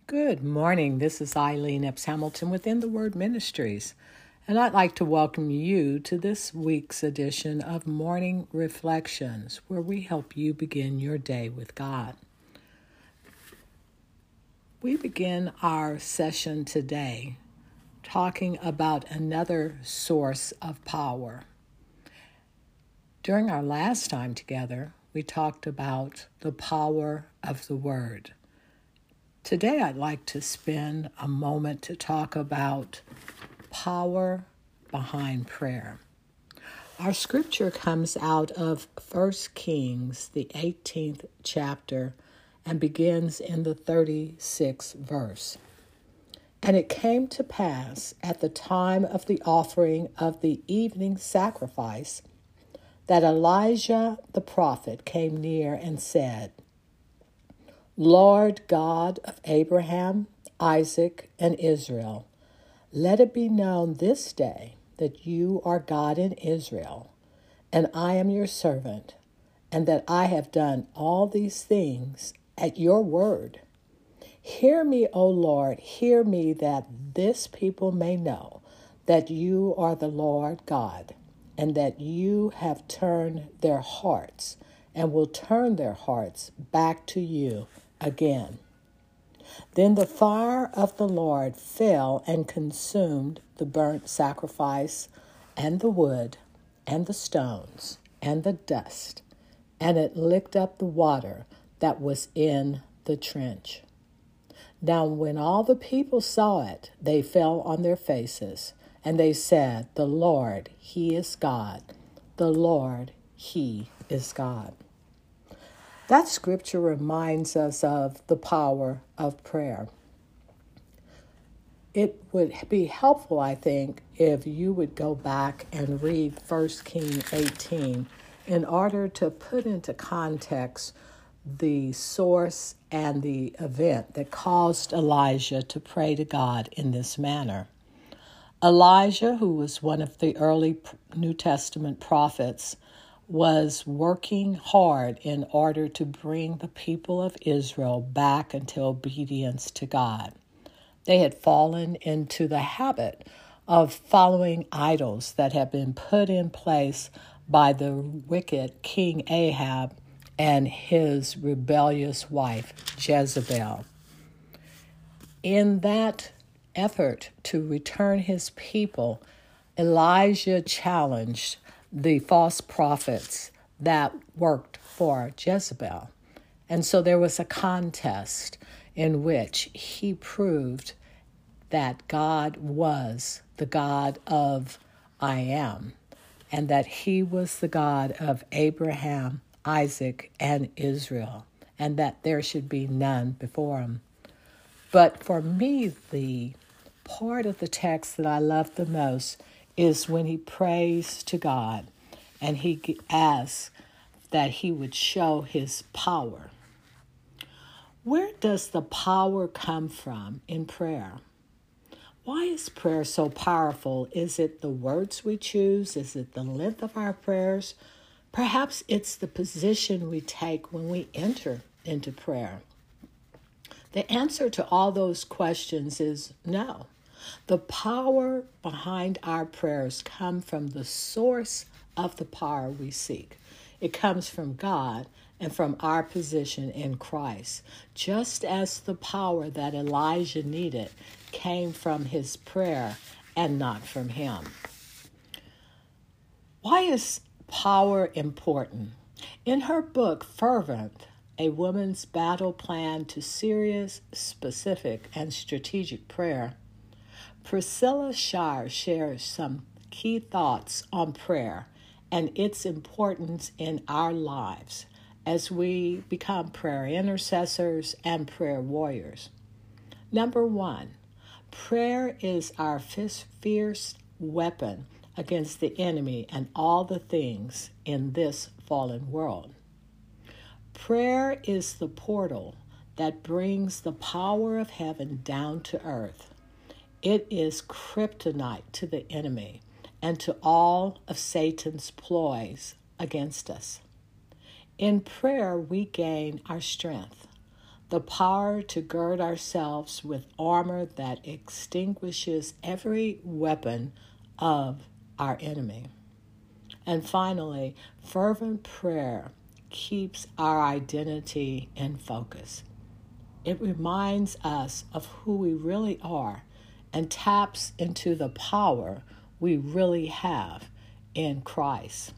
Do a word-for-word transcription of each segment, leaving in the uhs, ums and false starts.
Good morning. This is Eileen Epps Hamilton within the Word Ministries, and I'd like to welcome you to this week's edition of Morning Reflections, where we help you begin your day with God. We begin our session today talking about another source of power. During our last time together, we talked about the power of the Word. Today, I'd like to spend a moment to talk about power behind prayer. Our scripture comes out of First Kings, the eighteenth chapter, and begins in the thirty-sixth verse. And it came to pass at the time of the offering of the evening sacrifice that Elijah the prophet came near and said, Lord God of Abraham, Isaac, and Israel, let it be known this day that you are God in Israel, and I am your servant, and that I have done all these things at your word. Hear me, O Lord, hear me, that this people may know that you are the Lord God, and that you have turned their hearts, and will turn their hearts back to you again. Then the fire of the Lord fell and consumed the burnt sacrifice and the wood and the stones and the dust, and it licked up the water that was in the trench. Now when all the people saw it, they fell on their faces, and they said, The Lord, He is God. The Lord, He is God. That scripture reminds us of the power of prayer. It would be helpful, I think, if you would go back and read First Kings eighteen in order to put into context the source and the event that caused Elijah to pray to God in this manner. Elijah, who was one of the early New Testament prophets, was working hard in order to bring the people of Israel back into obedience to God. They had fallen into the habit of following idols that had been put in place by the wicked King Ahab and his rebellious wife, Jezebel. In that effort to return his people, Elijah challenged the false prophets that worked for Jezebel. And so there was a contest in which he proved that God was the God of I am, and that he was the God of Abraham, Isaac, and Israel, and that there should be none before him. But for me, the part of the text that I love the most is when he prays to God and he asks that he would show his power. Where does the power come from in prayer? Why is prayer so powerful? Is it the words we choose? Is it the length of our prayers? Perhaps it's the position we take when we enter into prayer. The answer to all those questions is no. The power behind our prayers come from the source of the power we seek. It comes from God and from our position in Christ, just as the power that Elijah needed came from his prayer and not from him. Why is power important? In her book, Fervent, A Woman's Battle Plan to Serious, Specific, and Strategic Prayer, Priscilla Shirer shares some key thoughts on prayer and its importance in our lives as we become prayer intercessors and prayer warriors. Number one, prayer is our fierce weapon against the enemy and all the things in this fallen world. Prayer is the portal that brings the power of heaven down to earth. It is kryptonite to the enemy and to all of Satan's ploys against us. In prayer, we gain our strength. the power to gird ourselves with armor that extinguishes every weapon of our enemy. And finally, fervent prayer keeps our identity in focus. It reminds us of who we really are and taps into the power we really have in Christ.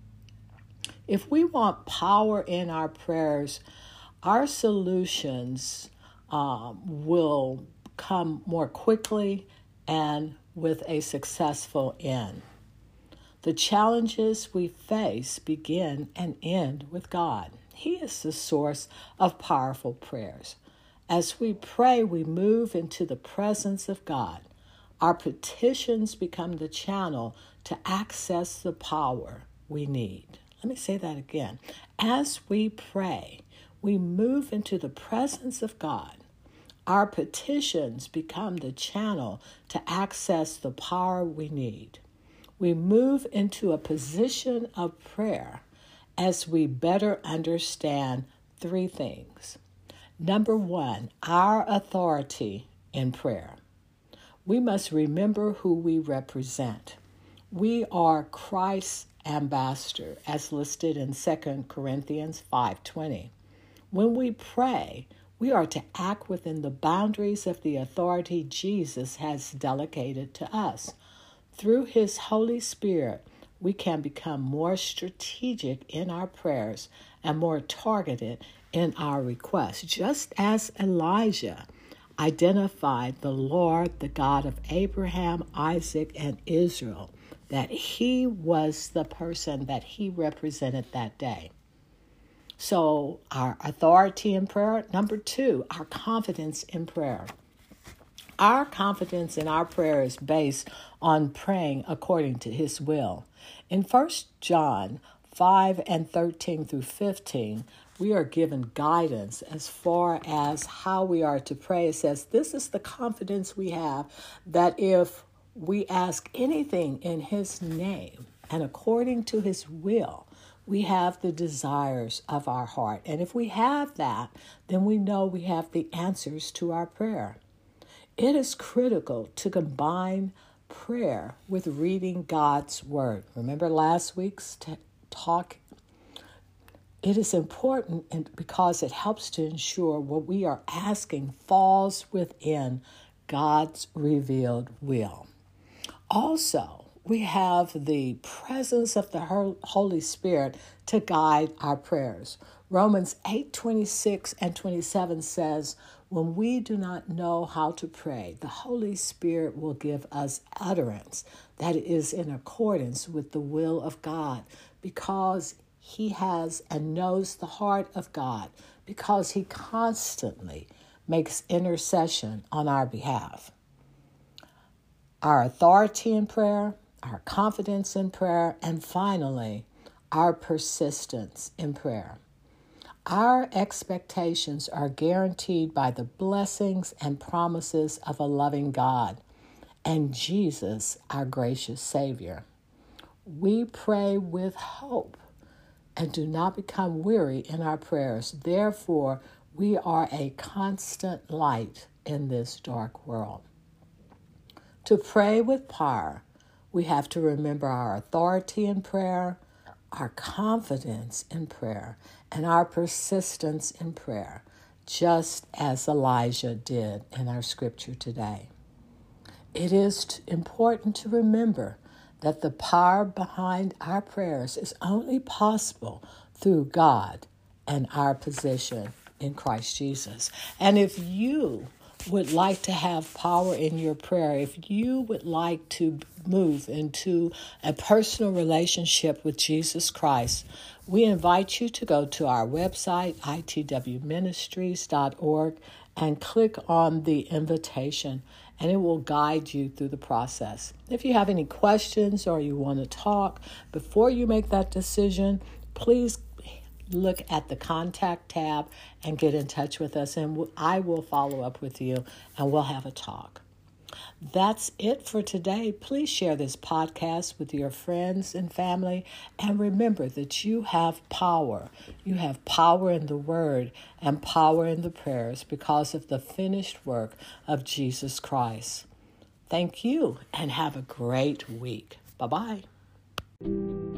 If we want power in our prayers, our solutions um, will come more quickly and with a successful end. The challenges we face begin and end with God. He is the source of powerful prayers. As we pray, we move into the presence of God. Our petitions become the channel to access the power we need. Let me say that again. As we pray, we move into the presence of God. Our petitions become the channel to access the power we need. We move into a position of prayer as we better understand three things. Number one, our authority in prayer. We must remember who we represent. We are Christ's ambassador, as listed in Second Corinthians five twenty. When we pray, we are to act within the boundaries of the authority Jesus has delegated to us. Through his Holy Spirit, we can become more strategic in our prayers and more targeted in our requests, just as Elijah identified the Lord, the God of Abraham, Isaac, and Israel, that he was the person that he represented that day. So our authority in prayer. Number two, our confidence in prayer. Our confidence in our prayer is based on praying according to his will. In First John five and thirteen through fifteen, we are given guidance as far as how we are to pray. It says, this is the confidence we have, that if we ask anything in his name and according to his will, we have the desires of our heart. And if we have that, then we know we have the answers to our prayer. It is critical to combine prayer with reading God's word. Remember last week's t- talk? It is important because it helps to ensure what we are asking falls within God's revealed will. Also, we have the presence of the Holy Spirit to guide our prayers. Romans eight twenty-six and twenty-seven says, when we do not know how to pray, the Holy Spirit will give us utterance that is in accordance with the will of God, because he has and knows the heart of God, because he constantly makes intercession on our behalf. Our authority in prayer, our confidence in prayer, and finally, our persistence in prayer. Our expectations are guaranteed by the blessings and promises of a loving God and Jesus, our gracious Savior. We pray with hope and do not become weary in our prayers. Therefore, we are a constant light in this dark world. To pray with power, we have to remember our authority in prayer, our confidence in prayer, and our persistence in prayer, just as Elijah did in our scripture today. It is t- important to remember that the power behind our prayers is only possible through God and our position in Christ Jesus. And if you would like to have power in your prayer, if you would like to move into a personal relationship with Jesus Christ, we invite you to go to our website, I T W ministries dot org, and click on the invitation, and it will guide you through the process. If you have any questions or you want to talk before you make that decision, please look at the contact tab and get in touch with us, and I will follow up with you and we'll have a talk. That's it for today. Please share this podcast with your friends and family. And remember that you have power. You have power in the word and power in the prayers because of the finished work of Jesus Christ. Thank you and have a great week. Bye-bye.